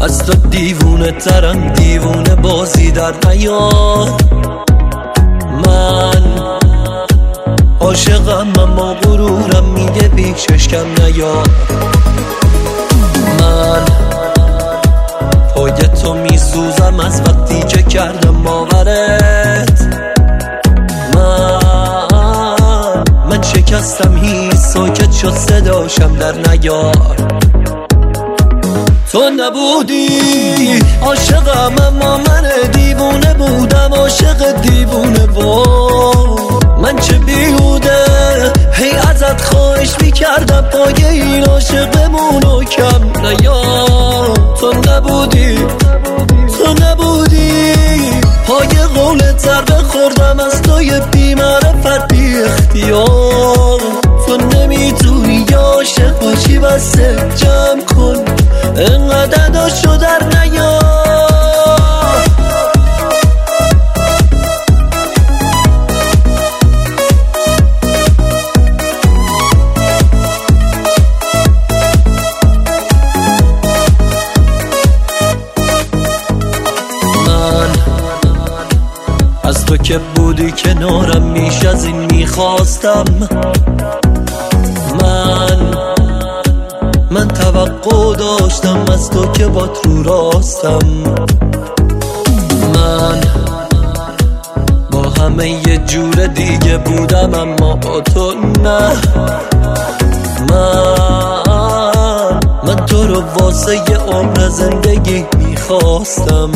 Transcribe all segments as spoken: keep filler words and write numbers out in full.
از تو دیوونه ترم، دیوونه بازی در نیار. من عاشقم اما غرورم میگه بیشش کم نیار. من پای تو میسوزم از وقتی که کردم باورت. من من شکستم هیچ ساکت شد صداشم در نیار. تو نبودی عاشقم اما من دیوونه بودم، عاشق دیوونه و من چه بیهوده هی ازت خواهش میکردم پای این عاشقمونو کم نیار. تو نبودی تو نبودی پای قولت ضربه خوردم از توی بی معرفت بی اختیار. تو نمیتونی عاشق باشی بسه جمع کن انقدر داشو در نیار. من از تو که بودی کنارم میش از این میخواستم. من من توقع داشتم از تو که با تو راستم. من با همه یه جور دیگه بودم اما با تو نه. من من تو رو واسه یه عمر زندگی میخواستم.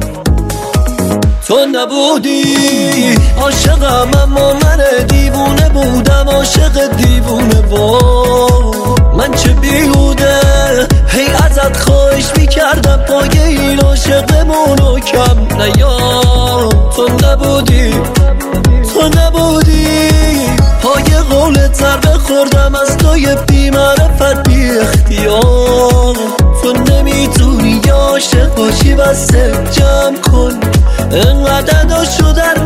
تو نبودی عاشقم اما من دیوونه بودم، عاشق دیوونه و من چه بیهوده هی ازت خواهش میکردم پای این عاشقمونو کم نیار. تو نبودی تو نبودی پای قولت ضربه خوردم از توی بی معرفت بی اختیار. تو نمیتونی عاشق باشی بسه جمع کن انقدر داشو در